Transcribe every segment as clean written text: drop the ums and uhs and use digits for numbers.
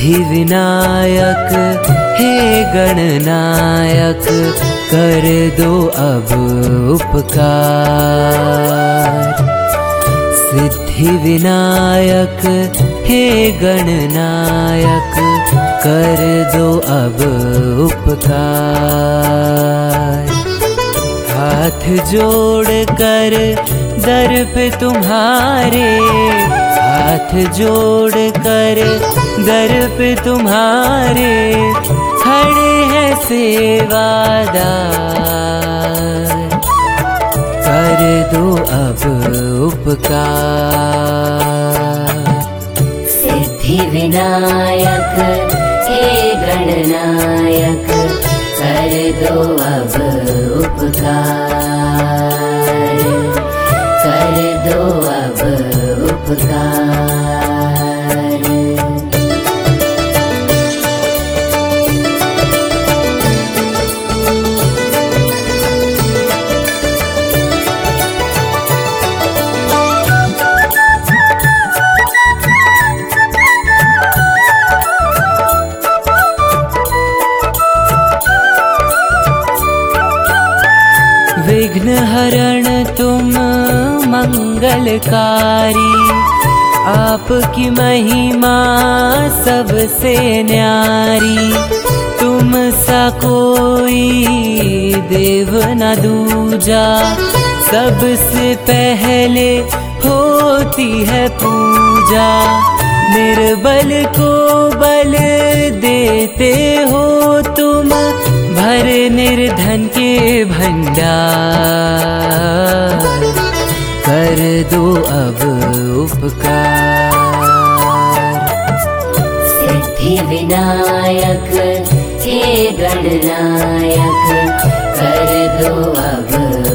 सिद्धि विनायक हे गणनायक कर दो अब उपकार। सिद्धि विनायक हे गणनायक कर दो अब उपकार। हाथ जोड़ कर दर पे तुम्हारे, हाथ जोड़ कर दर पे तुम्हारे खड़े हैं सेवादार। कर दो अब उपकार। सिद्धि विनायक हे गणनायक कर दो अब उपकार। कर दो अब उपकार। विघ्न हरण तुम मंगलकारी, आपकी महिमा सबसे न्यारी। तुम सा कोई देव न दूजा, सबसे पहले होती है पूजा। निर्बल को बल देते हो तुम, भर निर्धन के भंडार। कर दो अब उपकार। सिद्धि विनायक हे गणनायक कर दो अब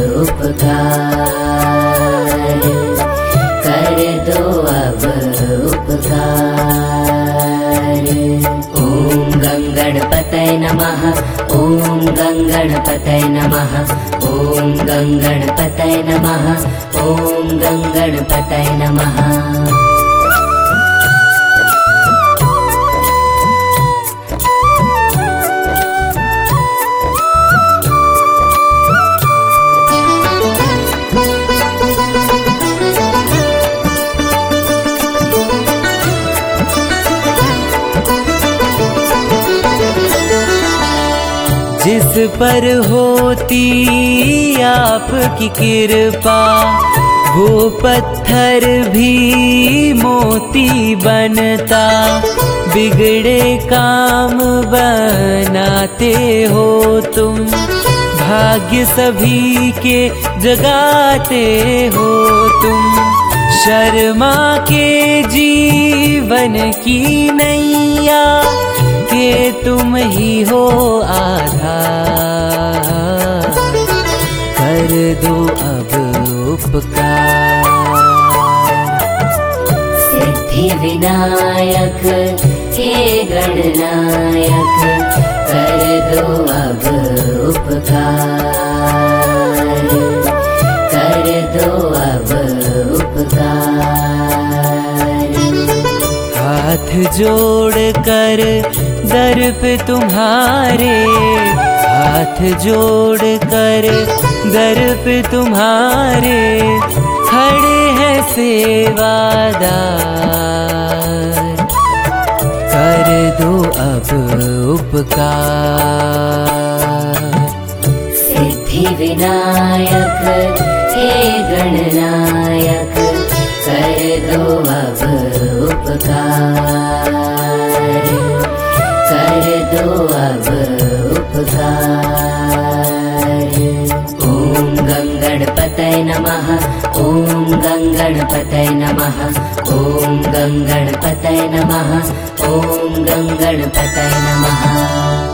उपकार। कर दो अब उपकार। ओम गंगणपतये नमः। ओम गंगणपतये नमः। ओम गंगणपतये नमः। ओम गंगणपतये नमः। जिस पर होती आपकी कृपा, वो पत्थर भी मोती बनता। बिगड़े काम बनाते हो तुम, भाग्य सभी के जगाते हो तुम। शर्मा के जीवन की नैया के तुम ही हो आधार। कर दो अब उपकार। सिद्धि विनायक हे गणनायक कर दो अब उपकार। कर दो अब उपकार। हाथ जोड़ कर दर पे तुम्हारे, हाथ जोड़ कर दर पे तुम्हारे खड़े हैं सेवादार। कर दो अब उपकार। सिद्धि विनायक हे गणनायक कर दो अब उपकार। कर दो अब उपकार। ओम गंगणपतये नमः। ओम गंगणपतये नमः। ओम गंगणपतये नमः। ओम गंगणपतये नमः।